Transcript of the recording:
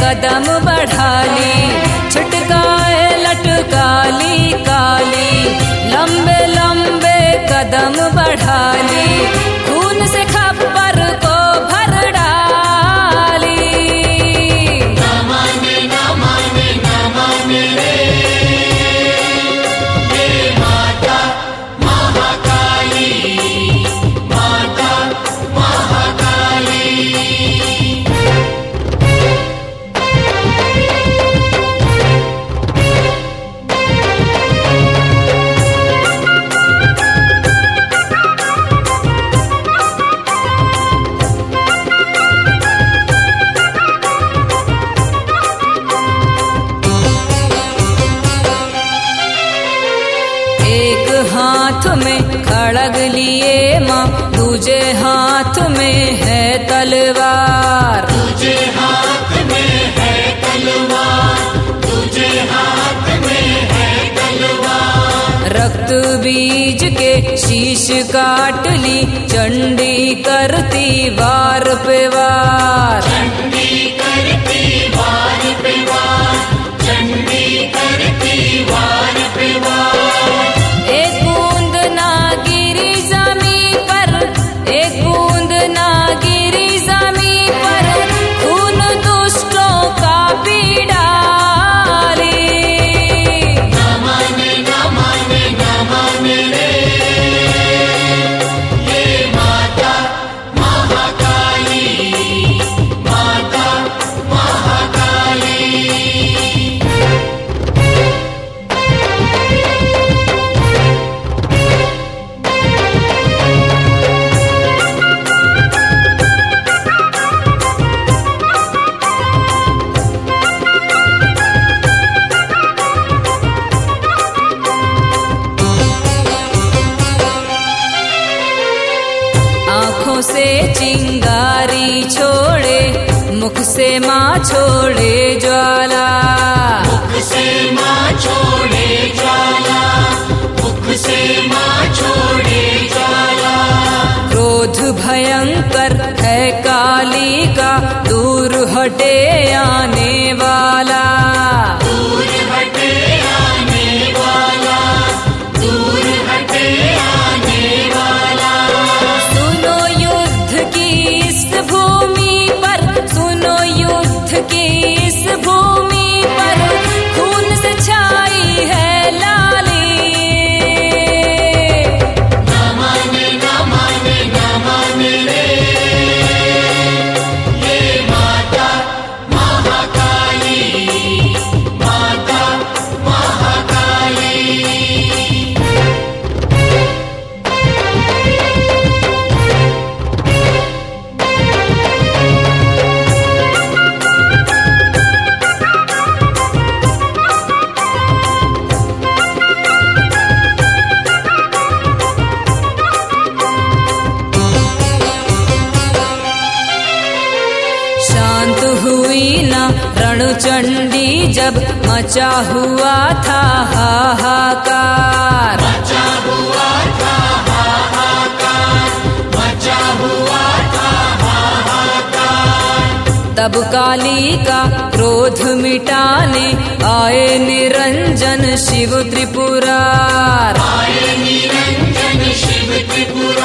कदम बढ़ा ली, छिटकाए लटकाली काली, लंबे लंबे कदम बढ़ा ली, खून से खप्पर को भर डाली। न माने रे ये माता महाकाली, माता महाकाली। एक हाथ में खड़ग लिए माँ, दूजे हाथ में है तलवार, तुझे हाथ में है तलवार, तुझे हाथ में है तलवार। रक्त बीज के शीश काट ली, चंडी करती वार पे वार। चंडी करती वार पे वार, चंडी करती वार पे वार। एक बूंद ना गिरी जमी पर, एक बूंद ना गिरी जमी पर, खून दुष्टों का पी डाली। न माने रे ये माता महाकाली, माता महाकाली। आँखों से चिंगारी छोड़े, मुख से माँ छोड़े ज्वाला, मुख से माँ छोड़े ज्वाला, मुख से माँ छोड़े ज्वाला। क्रोध भयंकर है काली का, दूर हटे आने वाला। दूर हटे आने वाला, दूर हटे आने वाला। सुनो युद्ध की इस भूमि पर, सुनो युद्ध की इस भूमि पर, खून से छाई है लाली। न माने रे ये माता महाकाली, माता महाकाली। शांत हुई ना रणचंडी जब मचा हुआ था हाहाकार, मचा हुआ था हाहाकार, मचा हुआ था हाहाकार। तब काली का क्रोध मिटाने आए निरंजन शिव त्रिपुरार। आए निरंजन शिव त्रिपुरा।